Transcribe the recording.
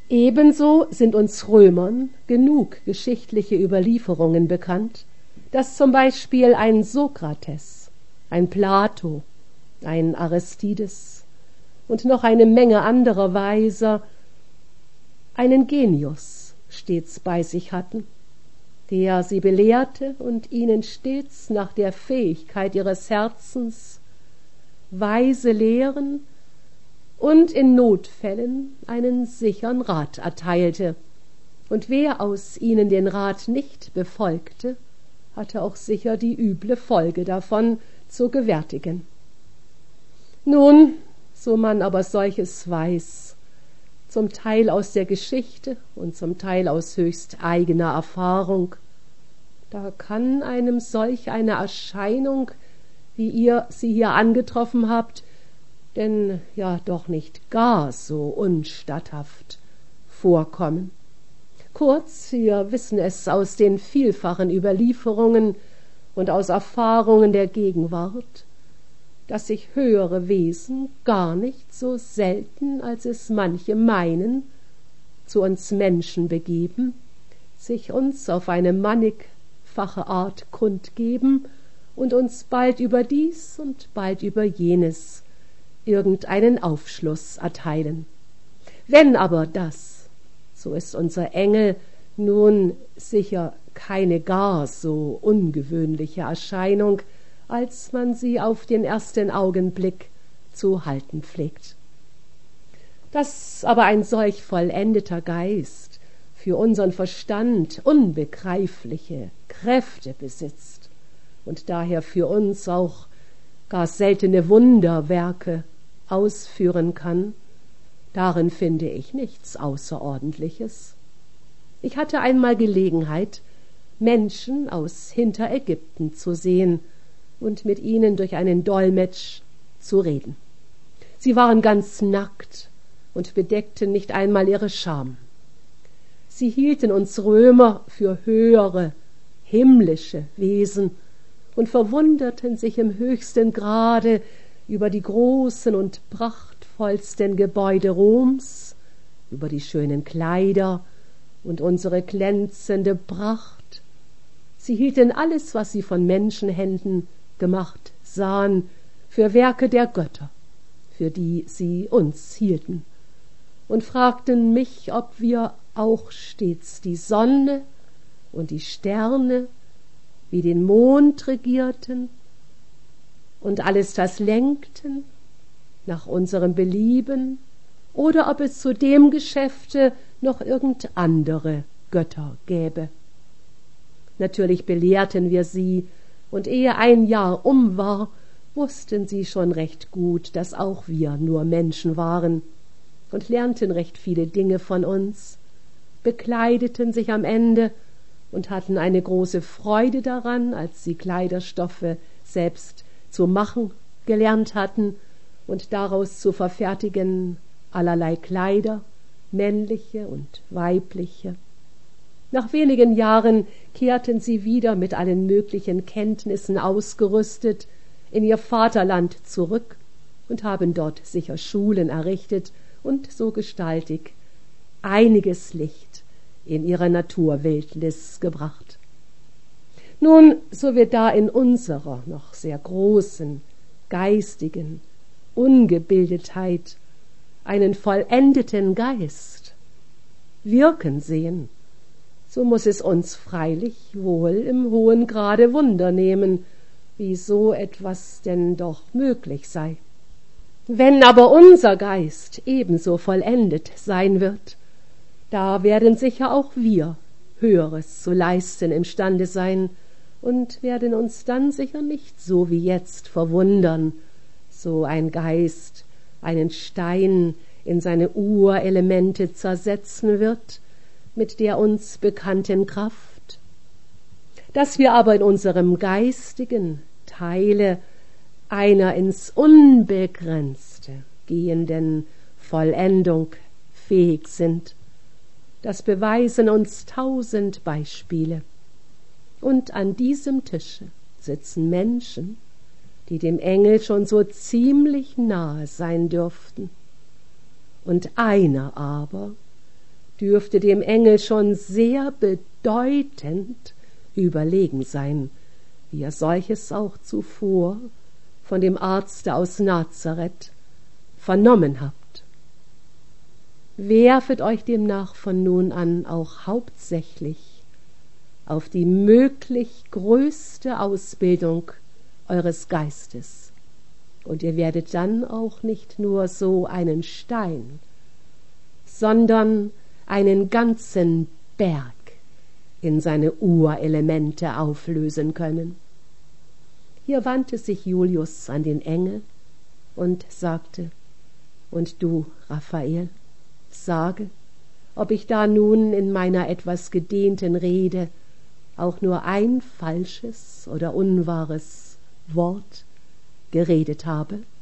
Ebenso sind uns Römern genug geschichtliche Überlieferungen bekannt, dass zum Beispiel ein Sokrates, ein Plato, ein Aristides und noch eine Menge anderer Weiser einen Genius stets bei sich hatten, der sie belehrte und ihnen stets nach der Fähigkeit ihres Herzens weise Lehren und in Notfällen einen sichern Rat erteilte. Und wer aus ihnen den Rat nicht befolgte, hatte auch sicher die üble Folge davon zu gewärtigen. Nun, so man aber solches weiß, zum Teil aus der Geschichte und zum Teil aus höchst eigener Erfahrung, da kann einem solch eine Erscheinung, wie ihr sie hier angetroffen habt, denn ja doch nicht gar so unstatthaft vorkommen. Kurz, wir wissen es aus den vielfachen Überlieferungen und aus Erfahrungen der Gegenwart, dass sich höhere Wesen gar nicht so selten, als es manche meinen, zu uns Menschen begeben, sich uns auf eine mannigfache Art kundgeben und uns bald über dies und bald über jenes irgendeinen Aufschluss erteilen. Wenn aber das, so ist unser Engel nun sicher keine gar so ungewöhnliche Erscheinung, als man sie auf den ersten Augenblick zu halten pflegt. Dass aber ein solch vollendeter Geist für unseren Verstand unbegreifliche Kräfte besitzt und daher für uns auch gar seltene Wunderwerke ausführen kann, darin finde ich nichts Außerordentliches. Ich hatte einmal Gelegenheit, Menschen aus Hinterägypten zu sehen und mit ihnen durch einen Dolmetsch zu reden. Sie waren ganz nackt und bedeckten nicht einmal ihre Scham. Sie hielten uns Römer für höhere, himmlische Wesen und verwunderten sich im höchsten Grade über die großen und prachtvollsten Gebäude Roms, über die schönen Kleider und unsere glänzende Pracht. Sie hielten alles, was sie von Menschenhänden gemacht sahen, für Werke der Götter, für die sie uns hielten, und fragten mich, ob wir auch stets die Sonne und die Sterne wie den Mond regierten und alles das lenkten nach unserem Belieben, oder ob es zu dem Geschäfte noch irgend andere Götter gäbe. Natürlich belehrten wir sie, und ehe ein Jahr um war, wussten sie schon recht gut, dass auch wir nur Menschen waren, und lernten recht viele Dinge von uns, bekleideten sich am Ende und hatten eine große Freude daran, als sie Kleiderstoffe selbst zu machen gelernt hatten und daraus zu verfertigen allerlei Kleider, männliche und weibliche. Nach wenigen Jahren kehrten sie wieder mit allen möglichen Kenntnissen ausgerüstet in ihr Vaterland zurück und haben dort sicher Schulen errichtet und so gestaltig einiges Licht in ihre Naturwildnis gebracht. Nun, so wir da in unserer noch sehr großen geistigen Ungebildetheit einen vollendeten Geist wirken sehen, so muß es uns freilich wohl im hohen Grade Wunder nehmen, wie so etwas denn doch möglich sei. Wenn aber unser Geist ebenso vollendet sein wird, da werden sicher auch wir Höheres zu leisten imstande sein und werden uns dann sicher nicht so wie jetzt verwundern, so ein Geist einen Stein in seine Urelemente zersetzen wird, mit der uns bekannten Kraft. Dass wir aber in unserem geistigen Teile einer ins Unbegrenzte gehenden Vollendung fähig sind, das beweisen uns 1000 Beispiele. Und an diesem Tische sitzen Menschen, die dem Engel schon so ziemlich nahe sein dürften. Und einer aber, dürfte dem Engel schon sehr bedeutend überlegen sein, wie ihr solches auch zuvor von dem Arzte aus Nazareth vernommen habt. Werfet euch demnach von nun an auch hauptsächlich auf die möglich größte Ausbildung eures Geistes, und ihr werdet dann auch nicht nur so einen Stein, sondern einen ganzen Berg in seine Urelemente auflösen können. Hier wandte sich Julius an den Engel und sagte: Und du, Raphael, sage, ob ich da nun in meiner etwas gedehnten Rede auch nur ein falsches oder unwahres Wort geredet habe.